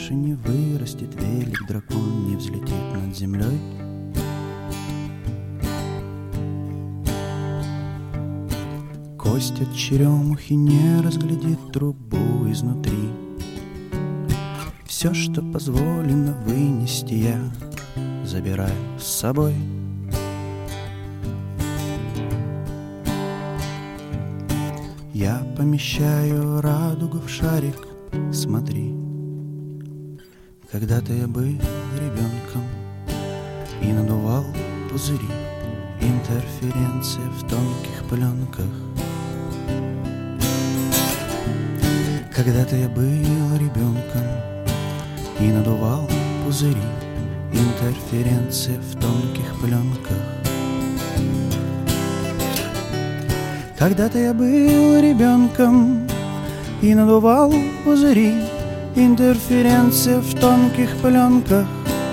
больше не вырастет велик, дракон не взлетит над землей. Кость от черемухи не разглядит трубу изнутри. Все, что позволено вынести, я забираю с собой. Я помещаю радугу в шарик, смотри. Когда-то я был ребенком и надувал пузыри. Интерференция в тонких пленках. Когда-то я был ребенком и надувал пузыри. Интерференция в тонких пленках. Когда-то я был ребенком и надувал пузыри. Интерференция в тонких пленках.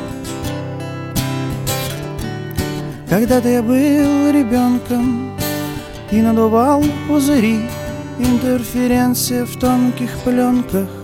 Когда-то я был ребенком и надувал пузыри. Интерференция в тонких пленках.